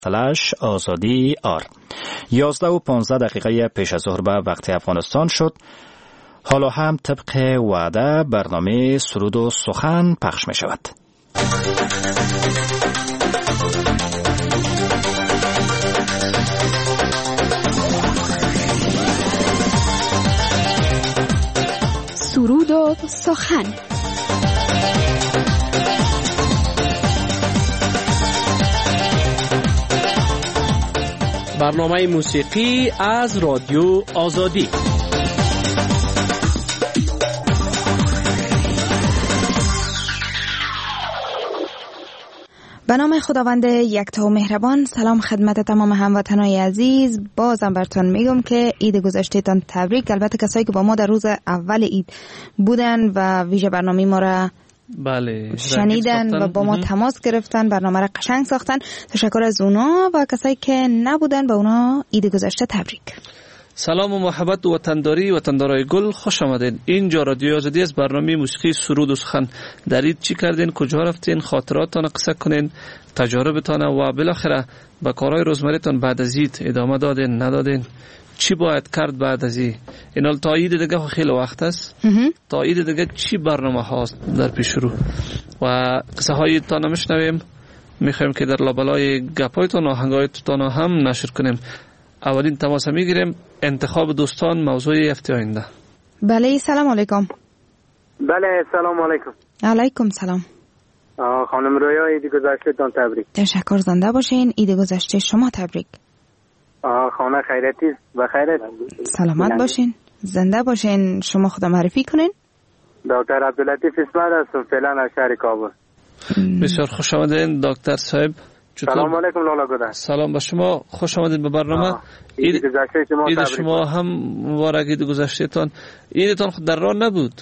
آزادی آر 11:15 پیش از ظهر به وقت افغانستان شد. حالا هم طبق وعده برنامه سرود و سخن پخش می شود. سرود و سخن. برنامه موسیقی از رادیو آزادی. به نام خداوند یکتا و مهربان. سلام خدمت تمام هموطنان عزیز. بازم براتون میگم که عید گذشتهتان تبریک. البته کسایی که با ما در روز اول عید بودن و ویژه برنامه ما را شنیدن و با ما تماس گرفتن، برنامه را قشنگ ساختن، تشکر از اونا. و کسایی که نبودن به اونا عید گذشته تبریک. سلام و محبت و وطندارای گل، خوش آمدین. اینجا رادیو آزادی از برنامه موسیقی سرود و سخن. در عید چی کردین، کجا رفتین، خاطراتتان قصه کنین، تجاربتان و بالاخره به کارهای روزمره‌تان بعد از عید ادامه دادین ندادین، چی باید کرد بعد از این. اینال تا عید دیگه خیلی وقت است. تا عید دیگه چی برنامه هاست در پیش رو و قصه هایتان میشنویم. میخوایم که در لابلای گپایتان و آهنگایتان هم نشر کنیم. اولین تماس میگیریم. انتخاب دوستان موضوع هفته آینده. بله سلام علیکم. بله سلام علیکم. علیکم سلام. خانم رویا عید گذشتهتان تبریک. تشکر، زنده باشین. عید گذشته شما تبریک. خانه خیرتی و خیرت. سلامت باشین، زنده باشین. شما خدا معرفی کنین. دکتر عبداللطیف اسمت هستم، فعلا از شهر کابل. بسیار خوش آمدین دکتر صاحب. سلام علیکم لالا گودن. سلام به شما، خوش آمدید به برنامه. عید گذشته شما عید تبریک. شما هم مبارک. عید گذشتهتان. عیدتان خود در راه نبود؟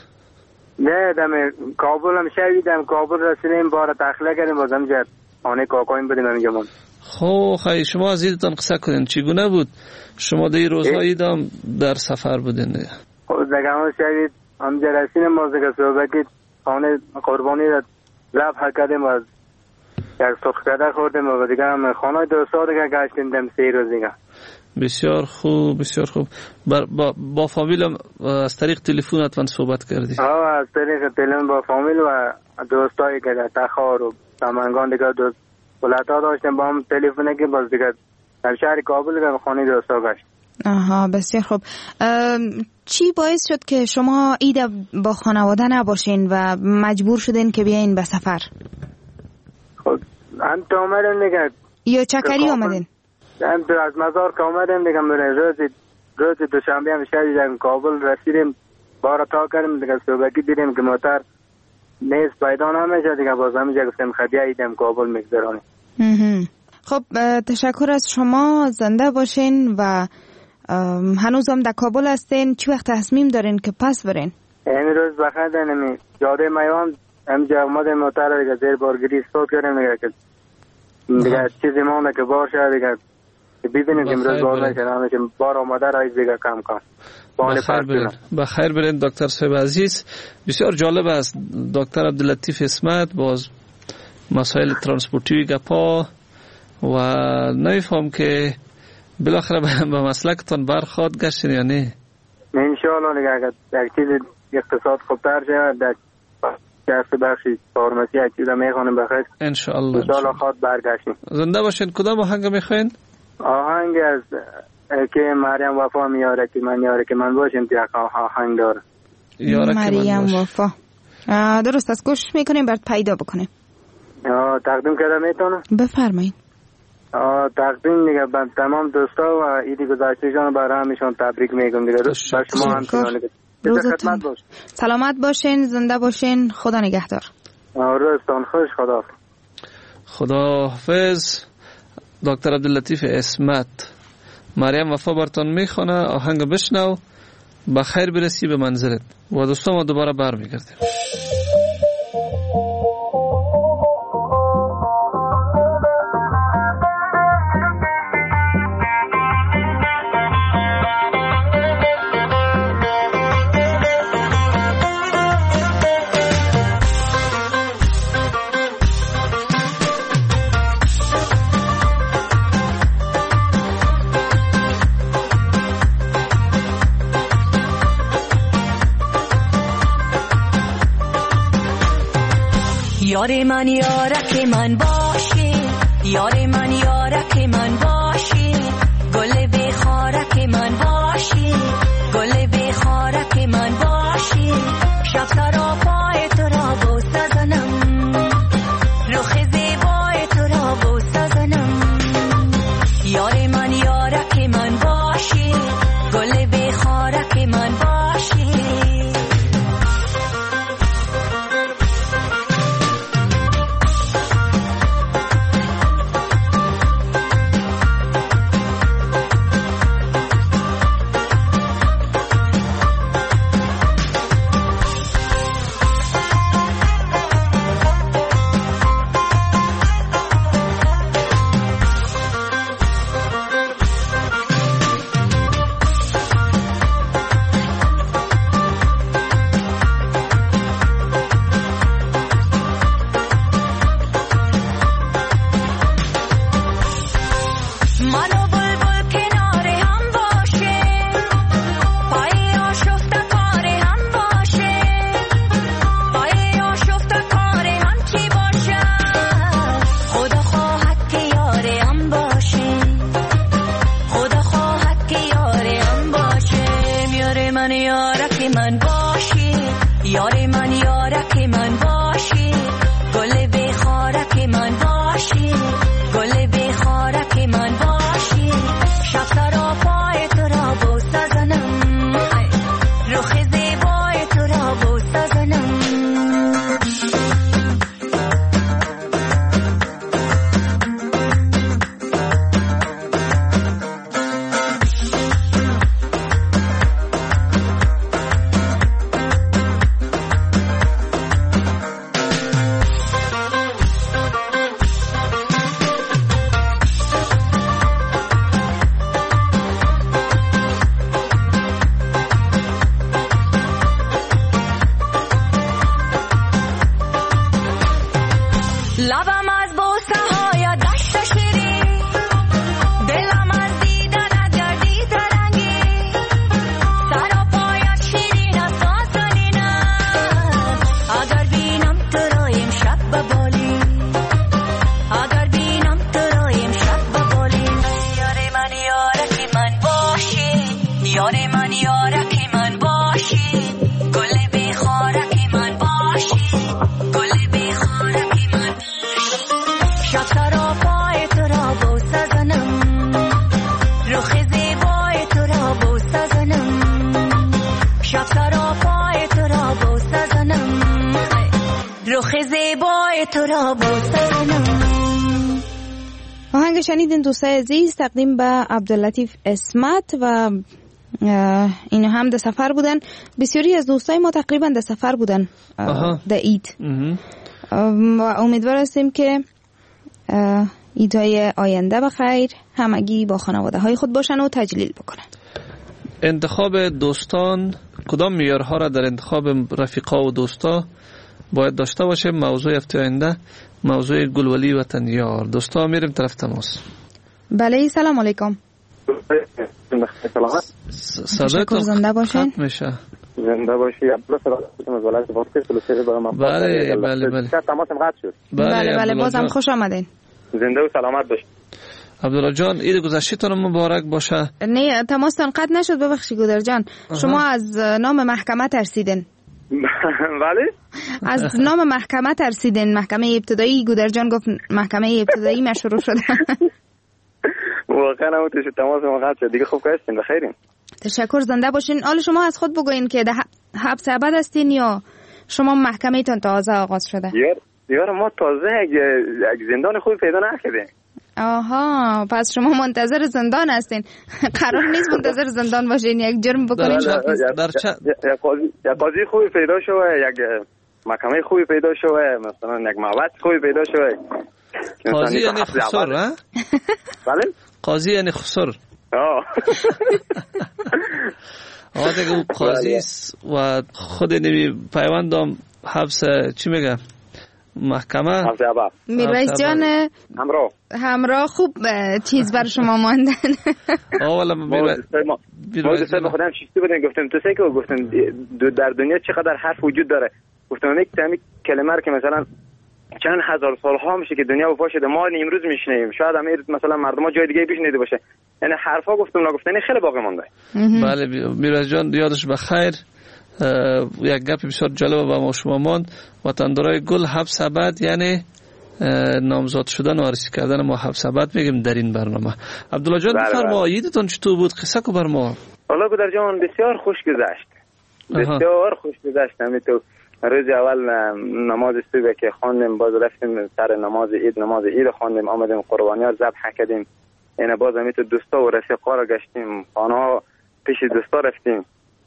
نه دم کابل هم شویدم. کابل رسیدیم بار تخلیه کردیم بازم جد خانه کاکایم بودیم همینجا من. خب خیلی شما از عیدتان قصه کنین، چگونه بود؟ شما در روزهای عید هم در سفر بودین دیگه. خب دیگه هم شوید همینجا رسیدیم باز دیگه صبح خانه قربانی را ذبح کردیم و یک سرخ کده خوردیم و دیگه هم خانه دوستا دیگه گشتیم دم 3 روز دیگه. بسیار خوب بسیار خوب. با فامیل هم از طریق تلفن حتما صحبت کردی؟ از طریق تلفن با فامیل و دوستایی که در تخار و سمنگان دیگه دوست ولتا داشتیم با هم تلفن که باز دیگه در شهر کابل دیگه خانه دوستا گشت. آها بسیار خوب. چی باعث شد که شما عید با خانواده نباشین و مجبور شدین که بیاین به سفر؟ خب هم تو آمدن دیگه یا چکری آمدین؟ هم تو از مزار که آمدن دیگه روز دوشنبه هم شدیدن کابل رسیدیم بارا تا کردیم دیگه صبحی دیدیم که موتر نیست پیدا نمیشه دیگه باز همینجا گفتیم خدیه ایدم کابل میگذرانیم. خب تشکر از شما، زنده باشین و هنوز هم در کابل هستین. چی وقت تصمیم دارین که پس برین؟ این روز بخیردن جاده میوان همجا اومده موتر دیگه زیر بارگیری استاد کردیم دیگه که دیگه چیزی مانده که بار شد دیگه ببینید که امروز بار نشد همه که بار آمده رایز دیگه کم کن. بخیر برین دکتر صاحب عزیز. بسیار جالب است دکتر عبداللطیف اسمت باز مسائل ترانسپورتی گپا و نمیفهم که بالاخره به مسلکتان برخواد گشتین یا نه؟ انشاءالله دیگه اگر یک چیز اقتصاد خوبتر شد در جهت بخشی فارمسی یک چیز میخوانیم بخیر انشاءالله خواد برگشتیم. زنده باشین. کدام آهنگ میخواین؟ آهنگ از که مریم وفا میاره که من یاره که من باشیم که آهنگ داره مریم وفا. درست است، کوشش میکنیم برات پیدا بکنیم. تقدیم کرده میتونم؟ بفرمایید. تقدیم دیگه به تمام دوستا و عید گذشته جان برای همیشون تبریک میگم دیگه. به شما هم روزتون سلامت باشین، زنده باشین، خدا نگهدار. روزتون خوش، خدا حافظ. دکتر عبداللطیف اسمت. مریم وفا براتون میخونه. آهنگ بشنو، بخیر برسی به منزلت و دوستان ما دوباره برمیگردیم. یار من یارک من باشی، یار من یارک من باشی، گل بخارک من باشی، گل بخارک من باشی، شب سراپای تو را بوسه زنم، رخ زیبای تو را بوسه زنم. یار من یارک من باشی، گل بخارک من باشی. آهنگ شنیدین دوستای عزیز تقدیم به عبداللطیف اسمت و این هم در سفر بودن. بسیاری از دوستای ما تقریبا در سفر بودن در عید و امیدوار هستیم که عیدهای آینده بخیر همگی با خانواده های خود باشن و تجلیل بکنن. انتخاب دوستان کدام معیارها را در انتخاب رفیقا و دوستا باید داشته باشه؟ موضوع هفته آینده موضوع گلولی وطن یار. دوستا میریم طرف تماس. بله سلام علیکم. صداتون زنده باشین. میشه. زنده باشی. بله بله بله. تماسم قطع شد. بله بازم خوش آمدین. زنده و سلامت باشید. عبدالله جان عید گذشته‌تان مبارک باشه. نه تماستان قطع نشد ببخشید گودر جان. شما از نام محکمه ترسیدین. بله از نام محکمه ترسیدین. محکمه ابتدایی گودر جان گفت محکمه ابتدایی ما شروع شده. واقعا همون تشو تماس ما قطع شد دیگه. خوب هستین بخیرین. تشکر زنده باشین. حالا شما از خود بگوین که در حبس ابد هستین یا شما محکمه تان تازه آغاز شده؟ یار ما تازه یک زندان خوبی پیدا نکردیم. آها پس شما منتظر زندان هستین. قرار نیست منتظر زندان باشین یک جرم بکنین. یک قاضی خوبی پیدا شده، یک محکمه خوبی پیدا شده، مثلا یک مواد خوبی پیدا شده. قاضی یعنی خسر ها؟ بله؟ قاضی یعنی خسر. دیگه قاضی و خود نمی پیوندم حبس چی میگه؟ محکمه میرویس جان همراه خوب چیز بر شما ماندن. والا ما دوستا خودم چیزی بودن گفتم تو سه که گفتم در دنیا چقدر حرف وجود داره. گفتم یک کلمه که مثلا چند هزار سال ها میشه که دنیا وفا شده، ما امروز میشنیم، شاید امیر مثلا مردم ها جای دیگه بشنیده باشه. یعنی حرفا گفتم نگفتنی خیلی باقی مونده. بله میراز جان یادش بخیر. یک گپ بسیار جالب با ما شما ماند. وطندارای گل 7 ابد یعنی نامزاد شدن و عروسی کردن ما 7 ابد میگیم در این برنامه. عبدالله جان بفرمایید چطور بود؟ قصه کو بر ما. والله گودر جان بسیار خوش گذشت. بسیار خوش گذشت. همین تو روز اول نماز صبح که خواندیم، باز رفتیم سر نماز عید خواندیم، آمدیم قربانیات ذبح کردیم. یعنی باز همین تو دوستا و رفیقا را گشتیم، خانه‌ها پیش دوستا رفتیم.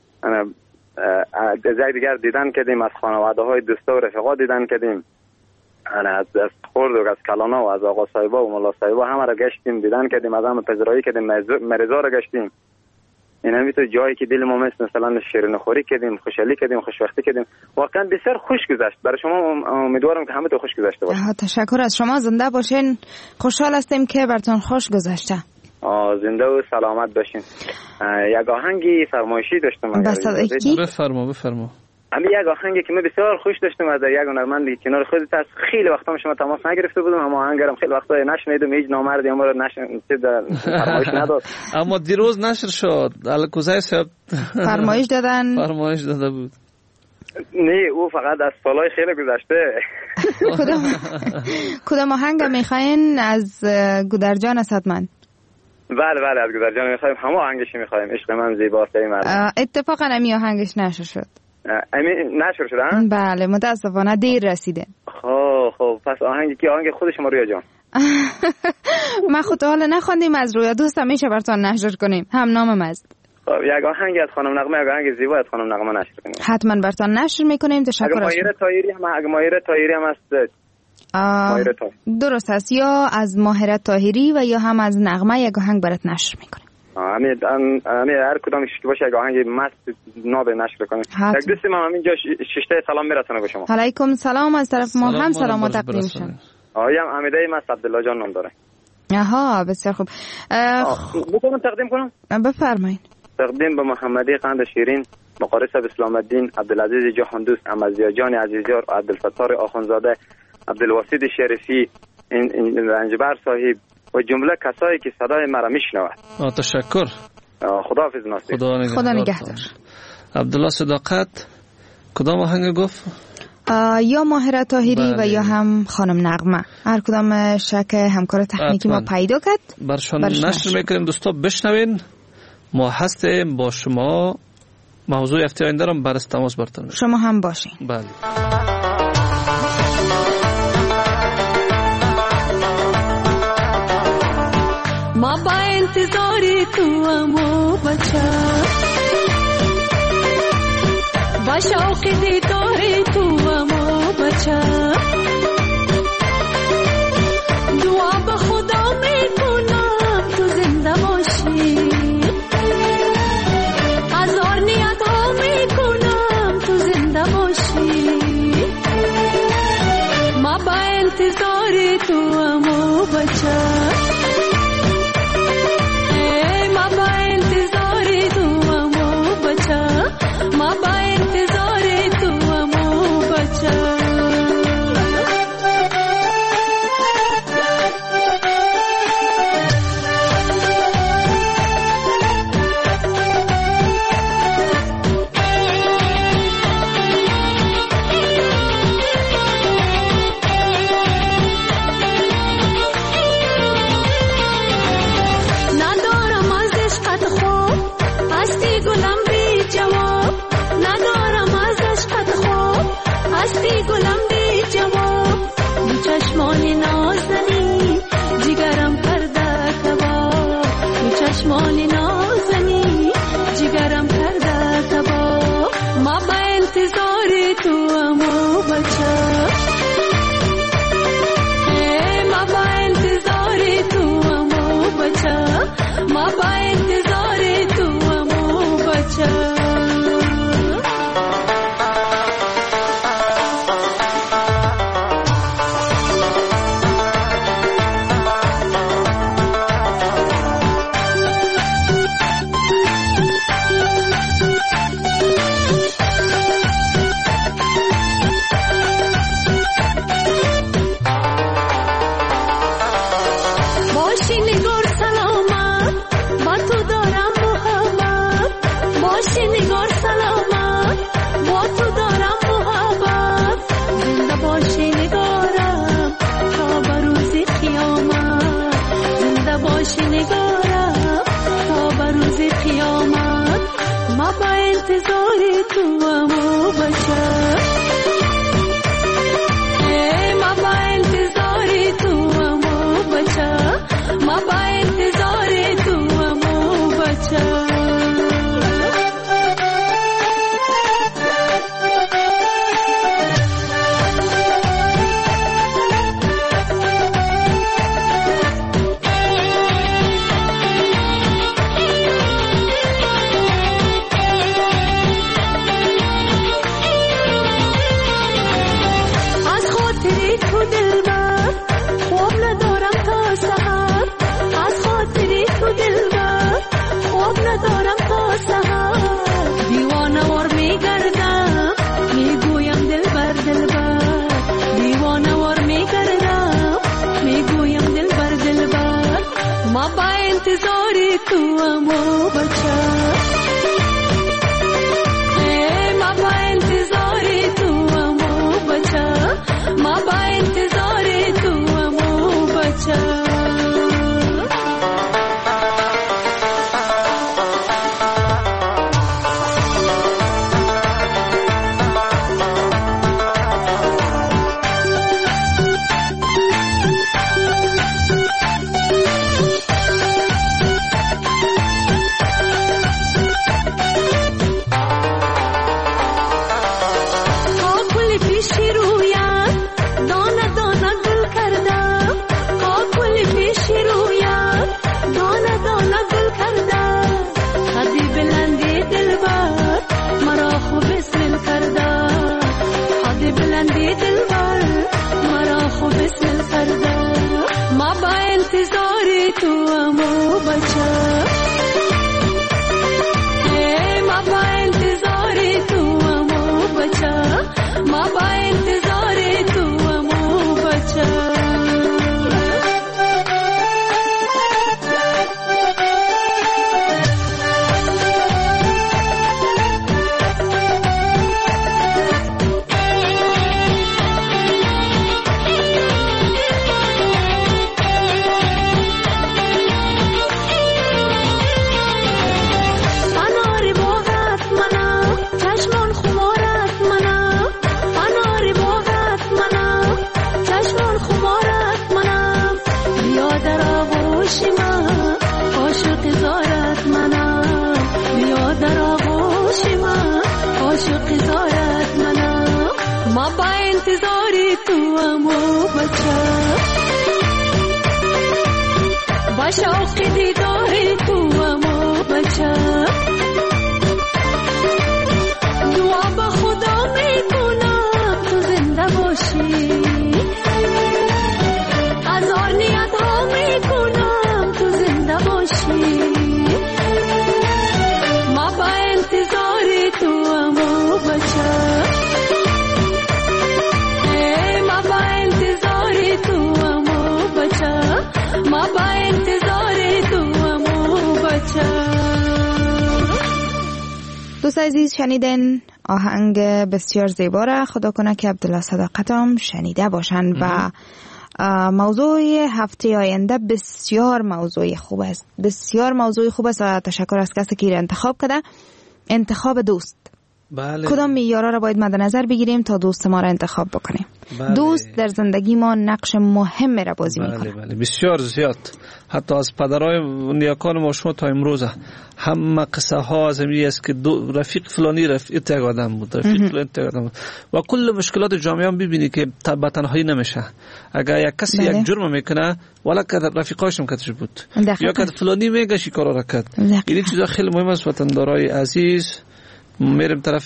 از دیگر دیدن کردیم، از خانواده های دوستا و رفیقا دیدن کردیم. از خورد و از کلانا و از آقا صاحبا و ملا صاحبا همه را گشتیم، دیدن کردیم، از همه پذیرایی کردیم، مریضا را گشتیم. این همین تو جایی که دل ما مثلا شیرینی خوری کردیم، خوشحالی کردیم، خوشبختی کردیم. واقعا بسیار خوش گذشت. برای شما امیدوارم که همه تو خوش گذشته باشه. تشکر از شما، زنده باشین. خوشحال هستیم که براتون خوش گذشته. زنده و سلامت باشین. یک آهنگی فرمایشی داشتم. بفرما. همین یک آهنگی که من بسیار خوش داشتم از یک هنرمندی که کنار خودت است. خیلی وقتا شما تماس نگرفته بودم، اما آهنگرم خیلی وقتا نشنیدم، هیچ نامردی ما رو فرمایش نداد. اما دیروز نشر شد. الکوزای صاحب فرمایش داده بود. نه او فقط از سالهای خیلی گذشته. کدام آهنگ میخواین از گودرجان اسدمند؟ بله از گودرجان میخوایم، همه آهنگش میخوایم. عشق من زیباست ای مرد. اتفاقا امی آهنگش نشر شد. نشر شدن؟ بله متاسفانه دیر رسیده. خب پس آهنگی که آهنگ خود شما رویا جان. ما خود حالا نخوندیم از رویا، دوستم میشه براتون نشر کنیم، هم نامم است. خب یک آهنگ از خانم نغمه، یک آهنگ زیبا از خانم نغمه نشر کنیم. حتما براتون نشر میکنیم. تشکر از اگه ماهره طاهری هم هست. درست است، یا از ماهره طاهری و یا هم از نغمه یک آهنگ برات نشر میکنیم. همین هر کدامش که باشه یک آهنگ مست ناب نشر کنیم. یک دوست من همینجا ششته سلام میرسونه به شما. علیکم سلام از طرف ما هم سلام تقدیم شد. آیم امیده مست عبدالله جان نام داره. آها بسیار خوب. بکنم تقدیم کنم؟ بفرمایید. تقدیم به محمدی قند شیرین، مقارس اسلام الدین، عبدالعزیز جهان دوست، امزیا جان عزیزیار، عبدالفتار آخونزاده، عبدالواسید شریفی، این رنجبر صاحب و جمله کسایی که صدای مرا میشنوند. تشکر. خداحافظ ناصر. خدا نگهدار. عبدالله صداقت کدام آهنگ گفت؟ یا ماهره طاهری و یا هم خانم نغمه. هر کدام شک همکار تکنیکی ما پیدا کرد برشان نشر میکنیم. دوستا بشنوین، ما هستیم با شما. موضوع هفته آینده رو برس تماس برتون شما هم باشین. بله. ما با انتظاری تو امو بچه، با شوق دیداری تو امو بچه، دعا به خدا میکنم تو زنده باشی، هزار نیت ها میکنم تو زنده باشی. ما با انتظاری تو امو بچه، باش نگارم تا به روز قیامت ما با انتظار تو امو بچه ما با انتظار تو امو بچه ما با انتظار تو امو بچه دوست عزیز شنیدن آهنگ بسیار زیبا را. خدا کنه که عبدالله صداقت هم شنیده باشن و موضوع هفته آینده بسیار موضوع خوب است، بسیار موضوع خوب است و تشکر از کسی که انتخاب کرده. انتخاب دوست، بله. کدام معیارها را باید مد نظر بگیریم تا دوست ما را انتخاب بکنیم؟ بله. دوست در زندگی ما نقش مهم را بازی میکنه. بله بسیار زیاد. حتی از پدرای نیاکان ما شما تا امروز همه قصه ها از این است که رفیق فلانی رفیق یک آدم بود، رفیق فلانی یک آدم بود. و کل مشکلات جامعه هم ببینی که با تنهایی نمیشه. اگر یک کسی بله. یک جرم میکنه ولی که رفیقاش هم کتش بود یا که فلانی میگه شکار را کرد. این چیزا خیلی مهم است. وطندارای عزیز میرم طرف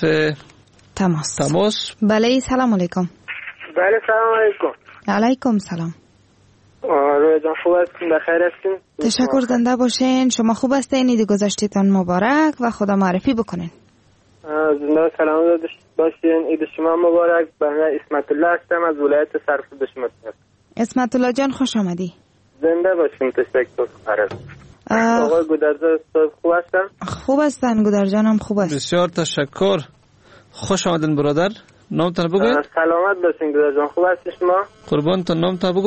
تماس. بله سلام علیکم. بله سلام علیکم. علیکم سلام. روی جان خوب هستین؟ بخیر هستین؟ تشکر، زنده باشین. شما خوب هستین؟ عید گذشتهتان مبارک و خدا معرفی بکنین. زنده و سلامت باشین. عید شما مبارک. بنده اسمت الله هستم از ولایت سرخود شما. اسمت الله جان خوش آمدی. زنده باشین. تشکر. آقای گودرزا خوب هستن؟ خوب هستن. گودرزا جانم خوب است. بسیار تشکر. خوش آمدین برادر. نامتان بگوید. سلامت باشین گودرزا جان. خوب هستی شما؟ قربانتون. نامتان بگو.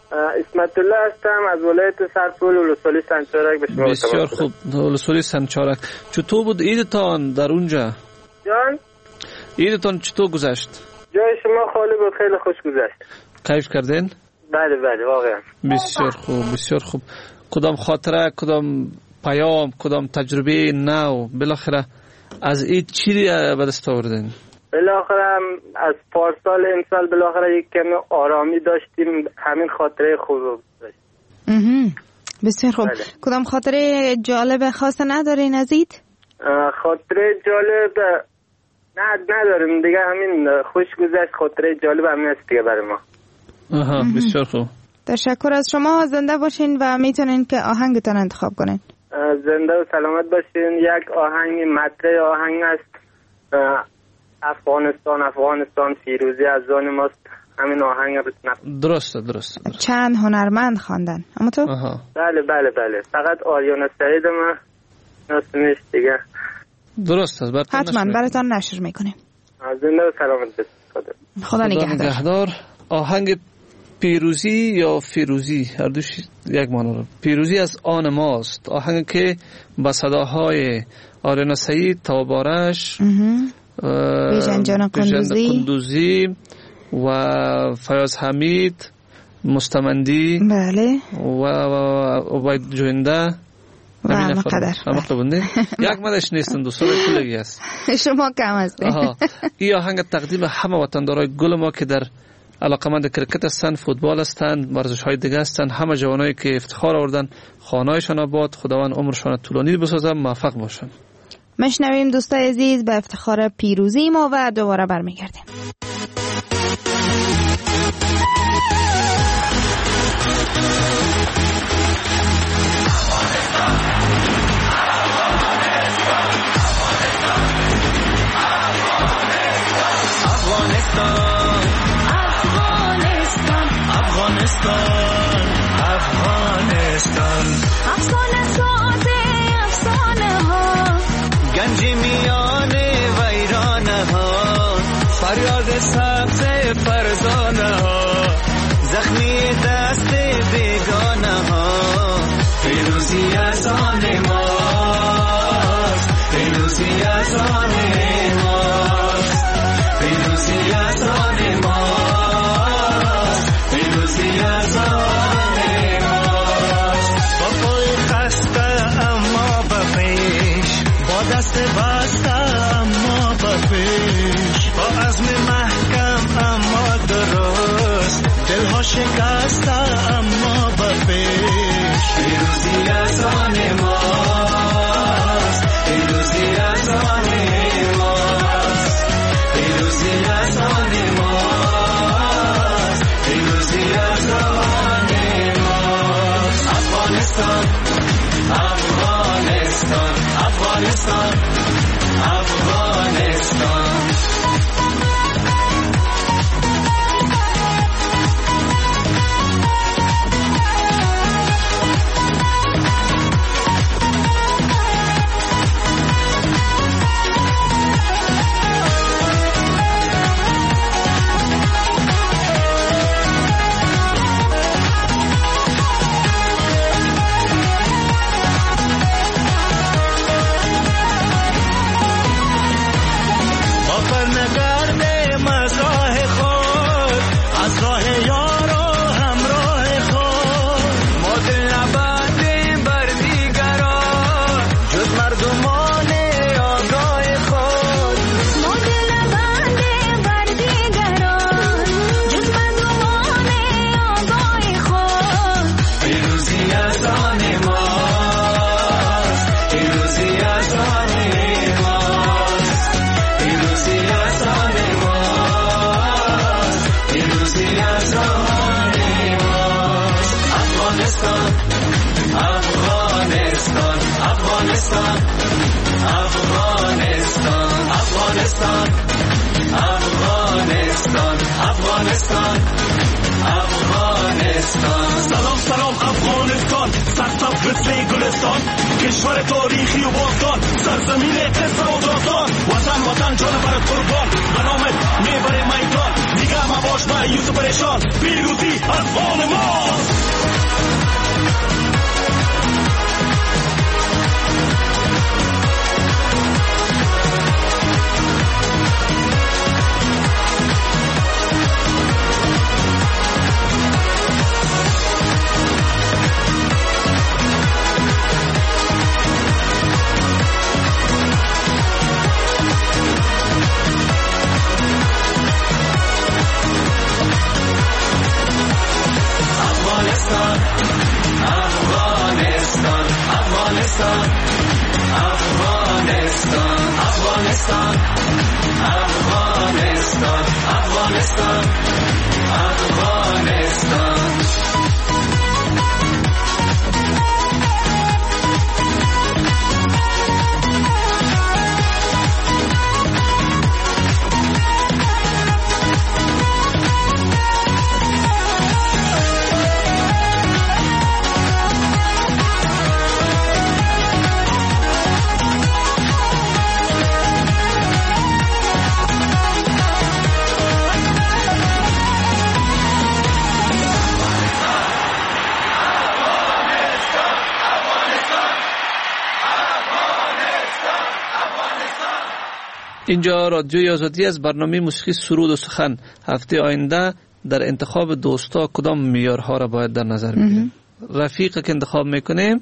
اسمت الله هستم از ولایت سرپول ولسوالی سنچارک به شما. بسیار خوب. ولسوالی سنچارک چطور بود عیدتان در اونجا؟ جان عیدتان چطور گذشت؟ جای شما خالی بود، خیلی خوش گذشت. کیف کردین؟ بله بله واقعا. بسیار خوب بسیار خوب. کدام خاطره، کدام پیام، کدام تجربه نو بالاخره از عید چی به دست آوردین؟ بالاخره از پارسال امسال بالاخره یک کمی آرامی داشتیم، همین خاطره خوب داشتیم. بسیار خوب. بله. کدام خاطره جالب خاص ندارین از عید؟ خاطره جالب نداریم دیگه، همین خوش گذشت. خاطره جالب همین است دیگه برای ما. بسیار خوب. تشکر از شما. زنده باشین و میتونین که آهنگتان انتخاب کنین. زنده و سلامت باشین. یک آهنگ مطلع آهنگ است، افغانستان افغانستان پیروزی از آن ماست. همین آهنگ درسته. چند هنرمند خواندن اما تو؟ بله بله بله، فقط آریانا سعید ما ناسمش دیگه. درسته. حتما براتان نشر میکنیم. زنده و سلامت باشین. خدا نگهدار. آهنگ پیروزی یا فیروزی هر دوش یک معنی رو. پیروزی از آن ماست، آهنگ که با صداهای آریانا سعید، توابارش، بیژن قندوزی و فیاض حمید مستمندی، بله، و عبید جوینده و مقدر. یک مدش نیستن، دوستان کلگی است. شما کم هستید. این آهنگ تقدیم همه وطندارای گل ما که در علاقمند کرکت هستند، فوتبال هستند، ورزش های دیگه هستند، همه جوانایی که افتخار آوردن، خانه‌هایشان آباد، خداوند عمرشان طولانی بسازه، موفق باشند. مشنویم دوستای عزیز به افتخار پیروزی ما و دوباره برمیگردیم. افسانه ساز افسانه ها، گنج میان ویرانه ها، فریاد سبز فرزانه ها، زخمی دست بیگانه ها. پیروزی از آن ماست، پیروزی از آن ماست، پیروزی از آن ماست، پیروزی از آن دست بسته اما بپیش، با عزم محکم اما درست، دلها شکسته اما بپیش. پیروزی از آن ماست، پیروزی از آن ماست، پیروزی از آن ماست، پیروزی از آن ماست. افغانستان افغانستان افغانستان افغانستان. Afghanistan, Afghanistan, Afghanistan. افغانستان. سلام سلام افغانستان، سرسبز مثل گلستان، کشور تاریخی و باستان، سرزمین قصه و داستان. وطن وطن جان برات قربان، به نامت میبره میدان. دیگه مباش مایوس و پریشان، پیروزی از آن ماست. اینجا رادیوی آزادی از برنامه موسیقی سرود و سخن. هفته آینده در انتخاب دوستا کدام معیارها را باید در نظر بگیریم؟ رفیق که انتخاب میکنیم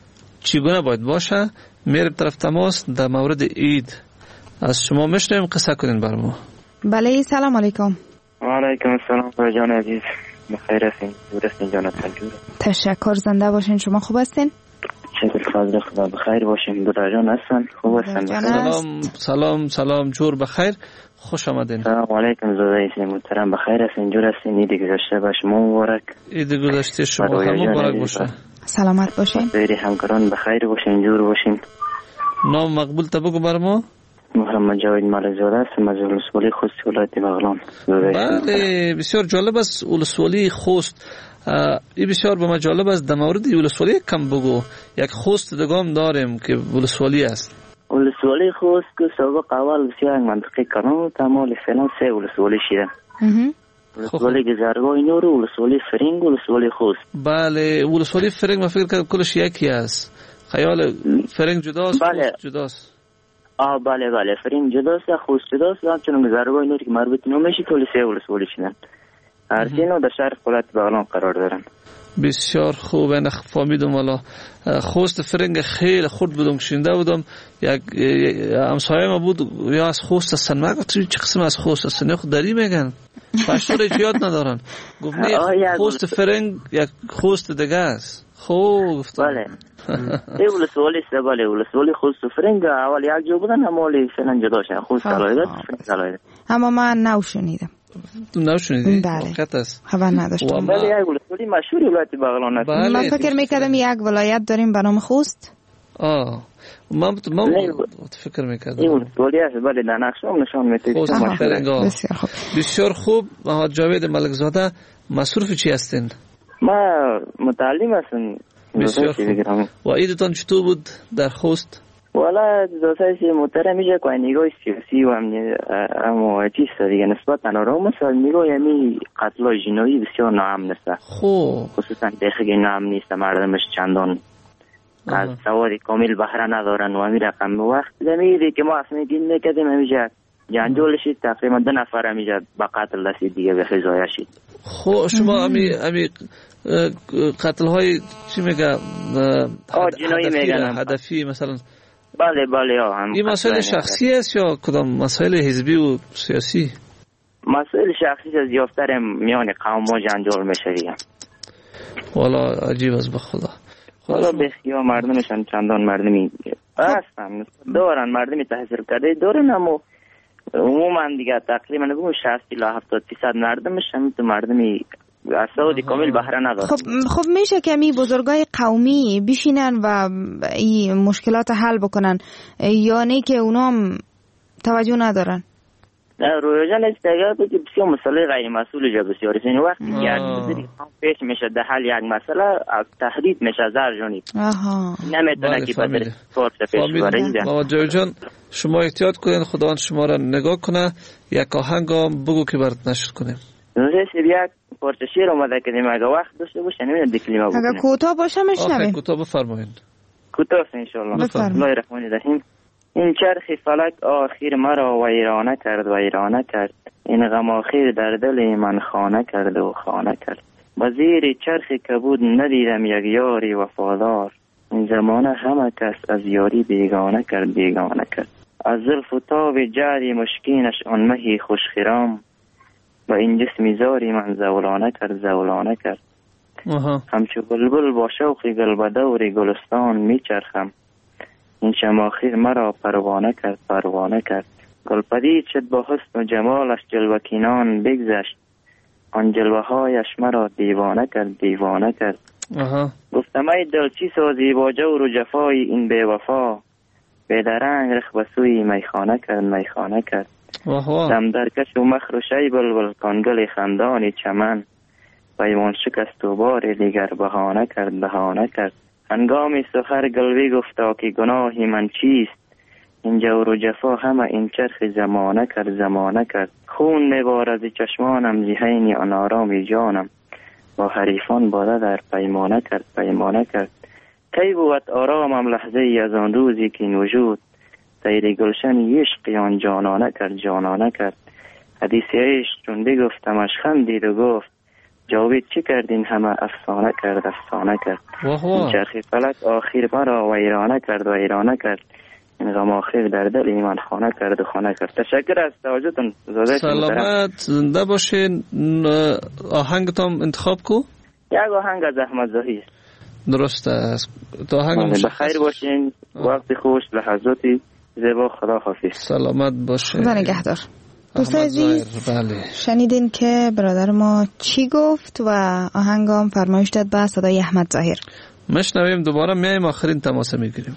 چگونه باید باشه؟ میریم طرف تماس در مورد عید. از شما میشنویم، قصه کنین بر ما. بله سلام علیکم. و علیکم السلام جان عزیز، بخیر هستین؟ درستین جان تنجور. تشکر، زنده باشین. شما خوب هستین؟ شکر فضل خدا، بخیر باشین. دو جان هستن؟ خوب هستن؟ سلام سلام سلام، جور بخیر، خوش آمدین. سلام علیکم زوده محترم، بخیر هستین؟ جور هستین؟ عید گذشته به شما مبارک. عید گذشته شما هم مبارک باشه. سلامت باشین. خیلی همکاران بخیر باشین، جور باشین. نام مقبول تبگو بر ما؟ محمد جاوید ملکزاده هستم از ولسوالی خوست ولایت بغلان. بله، بسیار جالب است ولسوالی خوست. این بسیار به ما جالب است. در مورد ولسوالی کم بگو. یک خوست دگام داریم که ولسوالی است. ولسوالی خوست که سابق اول بسیار منطقه کنون تمام فعلا 3 ولسوالی شده. ولسوالی گذرگاه نور، ولسوالی فرنگ، ولسوالی خوست. بله، ولسوالی فرنگ من فکر کردم کلش یکی است. خیال فرنگ جداست، بله. خوست جداست. بله بله، فرنگ جداست، خوست جداست. همچنین گذرگاه نور که مربوط نمیشه کل 3 ولسوالی شدن. هر سینو در شهر ولایت بغلان قرار دارن. بسیار خوب، من فهمیدم. والا خوست فرنگ خیلی خورد بودم، شنیده بودم. یک همسایه ما بود یا از خوست هستن. من گفتم چه قسم از خوست هستن؟ خود دری میگن، پشتو رو یاد ندارن. گفت نه، خوست فرنگ یک خوست دیگه است. خوب گفتم. بله. این ولسوالی است. بله، ولسوالی خوست و فرنگ اول یک جا بودن، اما ولی فعلا جدا شدن. خوست علایده، فرنگ علایده. اما من نشنیدم. نشنیدی؟ بله. واقعیت است. خبر نداشتم. بله، یک ولسوالی مشهور ولایت بغلان است. بله. من فکر میکردم یک ولایت داریم به نام خوست. من فکر میکردم این ولسوالی است. بله، در نقشه هم نشان میده. بسیار خوب. بسیار خوب. محمد جاوید ملکزاده، مصروف چی هستین؟ ما متعلم هستم. بسیار خوب. و عیدتان چطور بود در خوست؟ والا دوستای محترم، میشه که نگاه سیاسی و اما چیز دیگه نسبت آرام است. نگاه یعنی قتل جنایی بسیار ناامن است. خوب. خصوصا داخل ناامن نیست، مردمش چندان از سواد کامل بهره ندارن و همین رقم وقت زمینی که ما اصلا دین نکردیم همیشه جنجال شد. تقریبا 2 نفر همیشه به قتل رسید دیگه، به خزایه شد. خب شما همی قتل های چی میگه؟ جنایی میگن، هدفی مثلا. بله بله. این مسائل شخصی است یا کدام مسائل حزبی و سیاسی؟ مسائل شخصی از یافتر میان قوم ما جنجال میشه دیگه. والا عجیب است به خدا. والا بسیار مردمشان چندان مردمی هستن دارن، مردمی تحصیل کرده دارن، اما عموما دیگه تقریبا بگم 60 تا 70% مردمش هم تو مردمی اصلا کامل بهره نداره. خب میشه که می بزرگای قومی بشینن و این مشکلات حل بکنن، یا نه که اونا هم توجه ندارن؟ رویا جان استگر بود که بسیار مسئله غیر مسئول جا بسیار است. این وقتی یک بزرگی پیش میشه در حل یک مسئله از تهدید میشه زر جانب نمیتونه که بدر فرص پیش بره. موجه جان شما احتیاط کنین، خداوند شما را نگاه کنه. یک آهنگ هم بگو که برات نشر کنیم. نوزه یک پارچه شیر آمده کردیم اگه وقت داشته باشه نمیده دکلیمه بکنیم. اگه کوتاه باشه مشنویم. کوتاه بفرمایین. کوتاه انشالله. بسم الله الرحمن الرحیم. این چرخ فلک آخر مرا ویرانه کرد ویرانه کرد، این غم آخر در دل من خانه کرد و خانه کرد. با زیر چرخ کبود ندیدم یک یاری وفادار، این زمانه همه کس از یاری بیگانه کرد بیگانه کرد. از زلف و تاب جعد مشکینش آن مهی خوشخرام، با این جسمی زاری من زولانه کرد زولانه کرد. همچو بلبل با شوق گل دور گلستان میچرخم، این شماخیر مرا پروانه کرد پروانه کرد. گل پدید شد با حسن و جمالش جلوه کینان بگذشت، آن جلوه هایش مرا دیوانه کرد دیوانه کرد. گفتم ای دل چی سازی با جور و جفای این بی وفا، بیدرنگ رخ بسوی میخانه کرد میخانه کرد. دم درکش و مخروشی بلبل کانگل خندانی چمن، پیمان شکست و بار دیگر بهانه کرد بهانه کرد. هنگامی سخر گلوی گفتا که گناهی من چیست، این جور و جفا همه این چرخ زمانه کرد زمانه کرد. خون میبار از چشمانم زیهینی آن آرامی جانم، با حریفان باده در پیمانه کرد پیمانه کرد. کی بود آرامم لحظه ای از آن روزی که وجود، سیر گلشن عشقی آن جانانه کرد جانانه کرد. حدیث عشق چون بگفتمش خندید و گفت، جاوید چی کردین همه افسانه کرد افسانه کرد. چرخی فلک آخر مرا ویرانه کرد ویرانه کرد، این غم آخر در دل ایمان خانه کرد و خانه کرد. تشکر از توجهتون. سلامت زنده باشین. آهنگتون انتخاب کو؟ یک آهنگ از احمد زاهی. درست است. تو آهنگ بخیر باشین. وقت خوش، لحظاتی زیبا. خدا حافظ. سلامت باشین. خدا نگهدار. دوست عزیز، شنیدین که برادر ما چی گفت و آهنگام فرمایش داد به صدای احمد ظاهر. مشنویم دوباره میایم آخرین تماس میگیریم.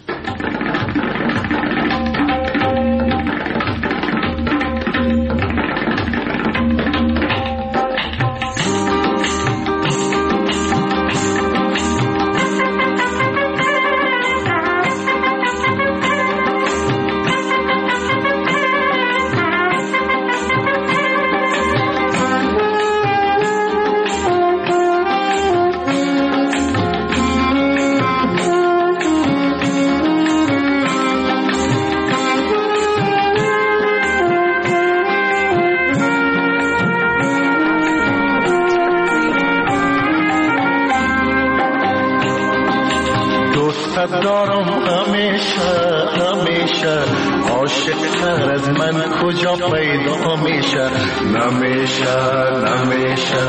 دارم همیشه همیشه، عاشق تر از من کجا پیدا میشه نمیشه نمیشه.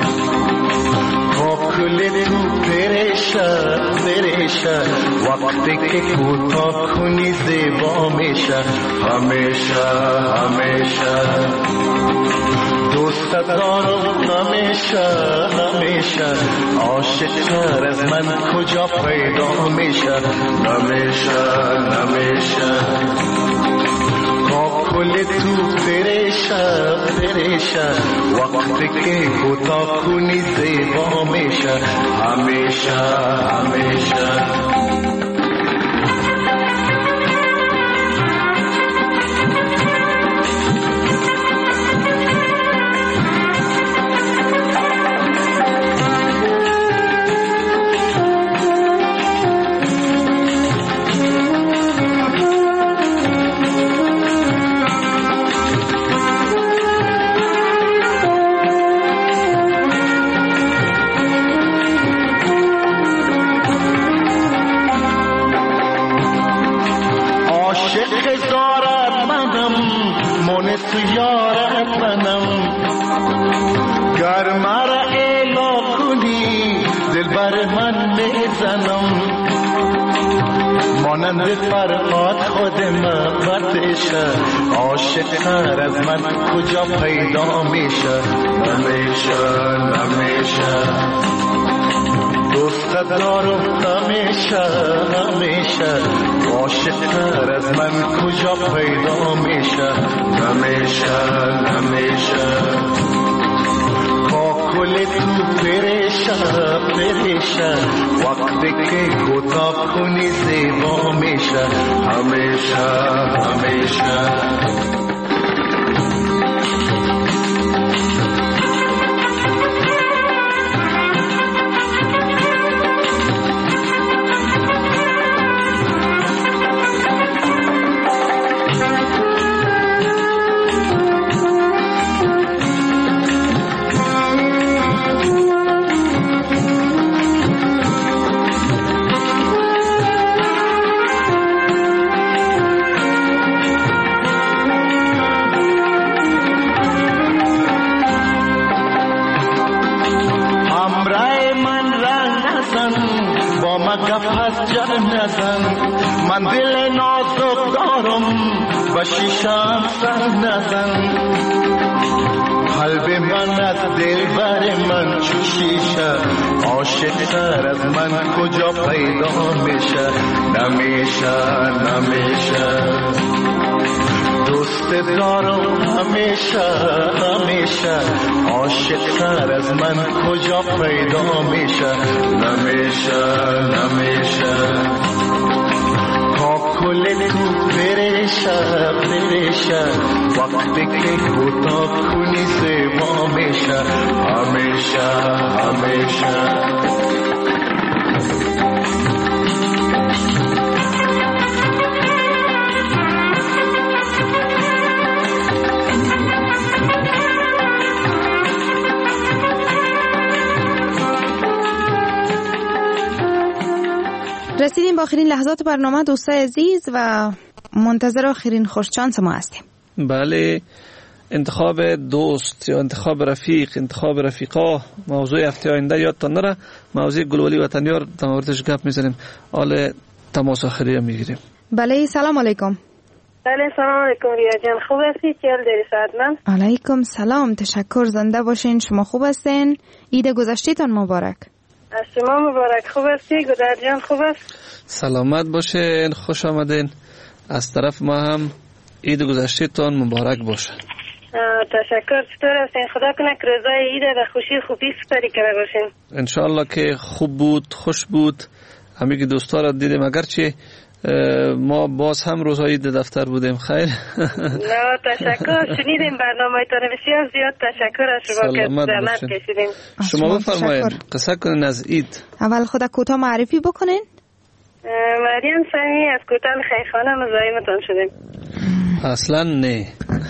با کل تو پریشه پریشه، وقتی که کوتاه کنی زیبا میشه همیشه همیشه. دوست دارم همیشه همیشه، عاشق تر از من کجا پیدا میشه نمیشه نمیشه. با کل تو پریشه پریشه، وقتی که کوتاه کنی زیبا میشه همیشه همیشه. مانند فرهاد خود محبتشه، عاشق تر از من کجا پیدا میشه نمیشه نمیشه. دوست دارم همیشه همیشه، عاشق عاشق‌تر از من کجا پیدا میشه نمیشه با کل تو پریشه وقتی که کوتاه کنی زیبا میشه همیشه من دل نازک دارم و شیشم سر نزن قلب من از دل بر من چو شیشه عاشق تر از من کجا پیدا میشه نمیشه دوست دارم همیشه عاشق تر از من کجا پیدا میشه نمیشه کل تو پریشه وقتی که کوتاه کنی زیبا میشه همیشه رسیدیم با آخرین لحظات برنامه دوستای عزیز و منتظر آخرین خوششانس ما هستیم. بله، انتخاب دوست یا انتخاب رفیق، انتخاب رفیقا موضوع هفته آینده یادتان نره. موضوع گلولی وطنیار در موردش گپ میزنیم. حال تماس آخری میگیریم. بله، سلام علیکم. بله، سلام علیکم ریا جان، خوب هستی؟ چهل داری ساعت من؟ علیکم سلام، تشکر، زنده باشین. شما خوب هستین؟ عید گذشتیتان مبارک. از شما مبارک. خوب هستی؟ گودر جان خوب است؟ سلامت باشین، خوش آمدین. از طرف ما هم عید گذشتیتان مبارک باشه. تشکر. چطور هستین؟ خدا کنه که روزای عید و خوشی خوبی سپری کرده باشین. انشاءالله که خوب بود، خوش بود. همه که دوستا را دیدیم، اگرچه ما باز هم روزهای عید دفتر بودیم. خیر. نه تشکر، شنیدیم برنامه‌تان، بسیار زیاد تشکر از شما که زحمت کشیدین. شما بفرمایید، قصه کنین از عید. اول خود کوتاه معرفی بکنین. مریم سمی از کوتاه خیرخانه مزاحمتان شدیم. اصلا نه.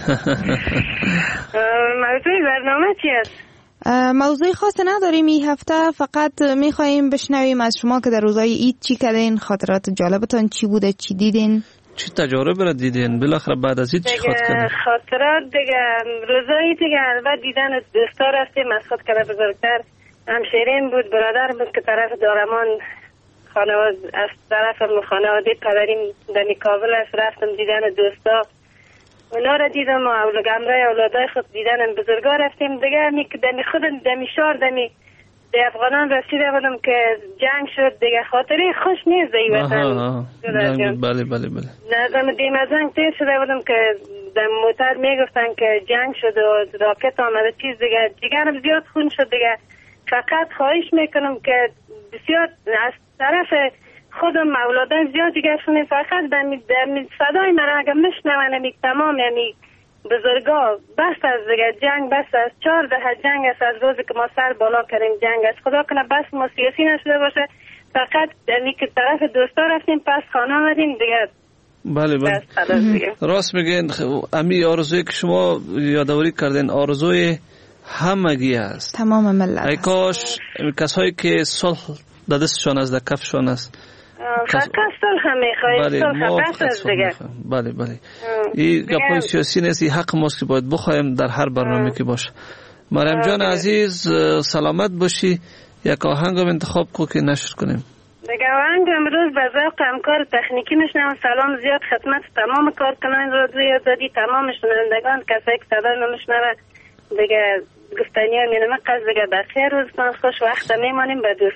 موضوع برنامه چی است؟ موضوع خاص نداریم این هفته، فقط میخواییم بشنویم از شما که در روزهای عید چی کردین، خاطرات جالبتان چی بوده، چی دیدین، چی تجارب را دیدین، بالاخره بعد از عید چی خاطر کردین؟ خاطرات دیگه روزهای دیگه البته دیدن دوستا رفتیم. از خود کنه بزرگتر همشیرین بود، برادر بود که طرف دارمان خانواده، از طرف خانواده پدریم دمی کابل است. رفتم دیدن دوستا، اونا را دیدم و گمرای اولادای خود دیدن بزرگا رفتیم دیگه. همی که دمی خود دمی شار دمی به افغانان رسیده بودم که جنگ شد دیگه. خاطره خوش نیست دی وطن. بله نظام دیم از جنگ تیر شده بودم که در موتر میگفتن که جنگ شد و راکت آمده چیز دیگه. جگرم زیاد خون شد دیگه. فقط خواهش میکنم که بسیار از طرف خودم اولادان زیاد دیگه شونه فقط در صدای من اگر مشنون تمام یعنی بزرگا بس از دیگه جنگ، بس از 14 جنگ است از روزی که ما سر بالا کردیم جنگ است. خدا کنه بس ما سیاسی نشده باشه، فقط یعنی که طرف دوستا رفتیم پس خانه آمدیم دیگه. بله راست میگین. امی آرزوی که شما یادآوری کردین آرزوی همگی است، تمام ملت. ای کاش کسایی که صلح در دستشان است، در کفشان است. فقط صلح میخواهیم، صلح بس است دیگه. بله این گپای سیاسی نیست، این حق ماست که باید بخوایم در هر برنامه که باشه. مریم جان عزیز سلامت باشی. یک آهنگ هم انتخاب کو که نشر کنیم. دیگه آهنگ امروز به ذوق همکار تکنیکی میشنم. سلام زیاد خدمت تمام کارکنان رادیوی آزادی، تمام شنوندگان، کسایی که صدای ما میشنوه دیگه. گفتنی هم اینه قصد دیگه بخیر روزتان خوش، وقت میمانیم به دوستا.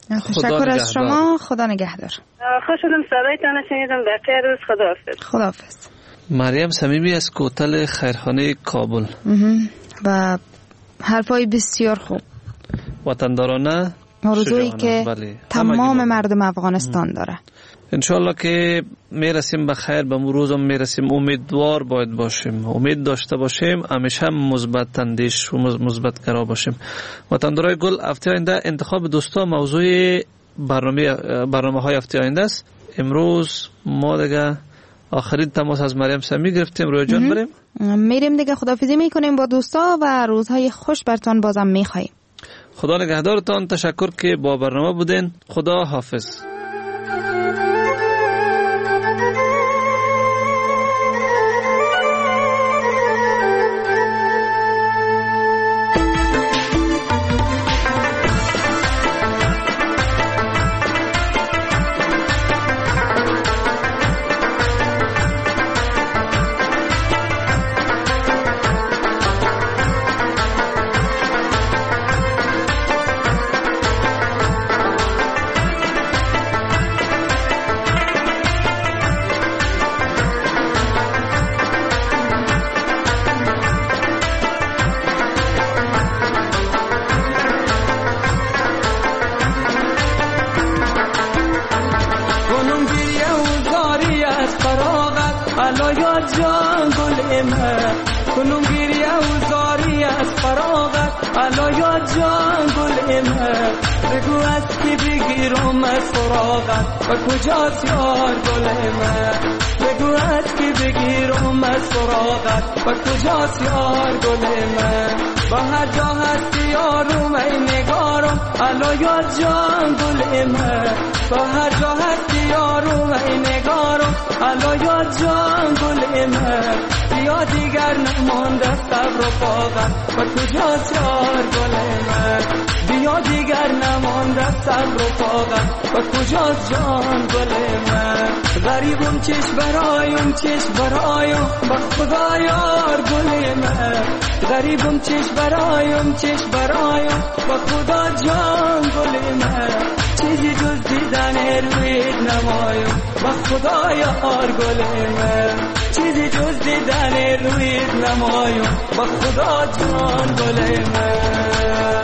تشکر از شما. خدا نگهدار. خوش شدم صدایتان شنیدم. بخیر روز. خداحافظ. خداحافظ. مریم صمیمی از کوتل خیرخانه کابل و حرفای بسیار خوب وطندارانه آرزویی که تمام مردم افغانستان داره. انشالله که میرسیم به خیر، به روزم میرسیم. امیدوار باید باشیم، امید داشته باشیم، همیشه مثبت اندیش و مثبت گرا باشیم. وطندارای گل، هفته آینده انتخاب دوستا موضوع برنامه های هفته آینده است. امروز ما دیگه آخرین تماس از مریم صمیمی گرفتیم. رویا جان بریم میریم دیگه. خداحافظی میکنیم با دوستا و روزهای خوش برتان بازم میخوایم. خدا نگهدارتان. تشکر که با برنامه بودین. خدا حافظ. و کجاست یار گل من؟ بگو از کی بگیرم از سراغت و کجاست یار گل من؟ با هر جا هستی یارم ای نگارم الا یار جان گل من. با هر جا هستی یارم ای نگارم الا یار جان گل من. بیا دیگر نمانده صبر و طاقت و کجاست یار گل من؟ بیا دیگر نمانده صبر و طاقت و کجاست جان گل من؟ غریبم چش برایم با خدا یار گل من. غریبم چش برایم با خدا جان گل من. چیزی جز دیدن روی نمایم با خدا یار گل من. چیزی جز دیدن روی نمایم با خدا جان گل من.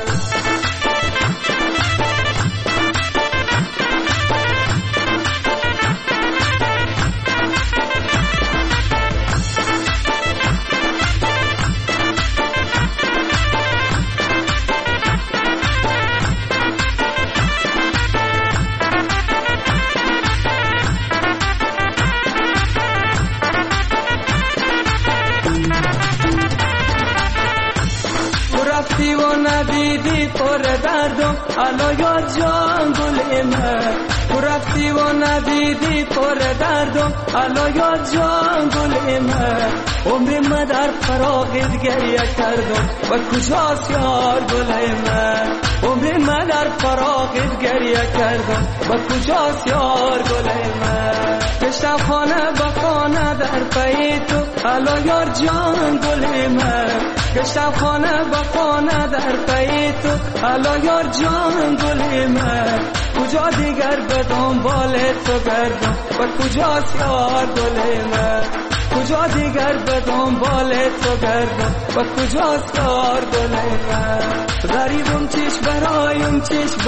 ندیدی پر دردم الا یار جان گل من. تو رفتی و ندیدی پر دردم الا یار جان گل من. عمر من در فراقت گریه کردم و کجاست یار گل من. عمر من در فراقت گریه کردم و کجاست یار گل من. گشتم خانه به خانه در پی تو الا یار جان گل من. گشتم خانه به خانه در پی تو الا یار جان گل من. کجا دیگر به دنبال تو گردم و کجاست یار گل من. کجا دیگر به دنبال تو گردم و کجاست یار گل من. غریبم چش برایم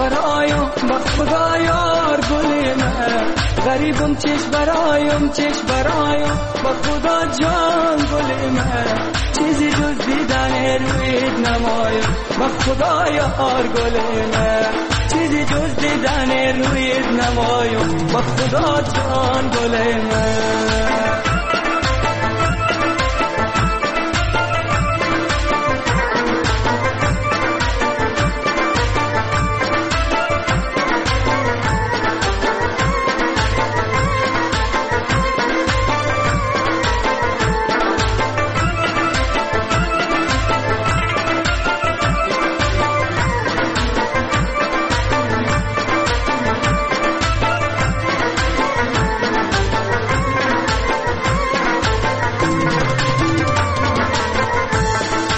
با خدا یار گل من. غریبم چش برایم با خدا جان گل من. چیزی جز دیدن روی نمایم با خدا یار گل من. چیزی جز دیدن روی نمایم با خدا جان گل من.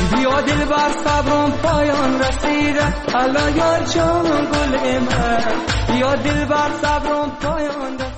صبرم پایان رسیده الا یار جان گل من. یا دل بر صبرم پایان داد